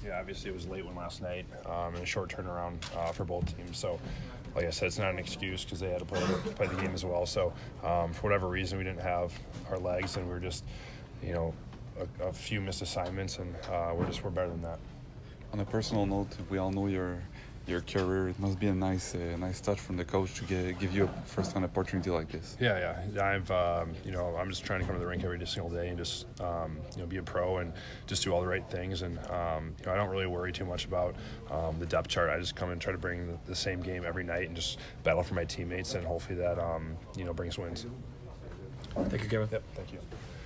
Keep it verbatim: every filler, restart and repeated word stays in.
Yeah, obviously it was a late one last night um, and a short turnaround uh, for both teams. So, like I said, it's not an excuse because they had to play, play the game as well. So, um, for whatever reason, we didn't have our legs, and we were just, you know, a, a few missed assignments, and uh, we're just we're better than that. On a personal note, we all know your your career. It must be a nice uh, nice touch from the coach to get, give you a first-time opportunity like this. Yeah, yeah. I've, um, you know, I'm just trying to come to the rink every single day and just, um, you know, be a pro and just do all the right things. And, um, you know, I don't really worry too much about um, the depth chart. I just come and try to bring the, the same game every night and just battle for my teammates, and hopefully that, um, you know, brings wins. Thank you, Kevin. Yep, thank you.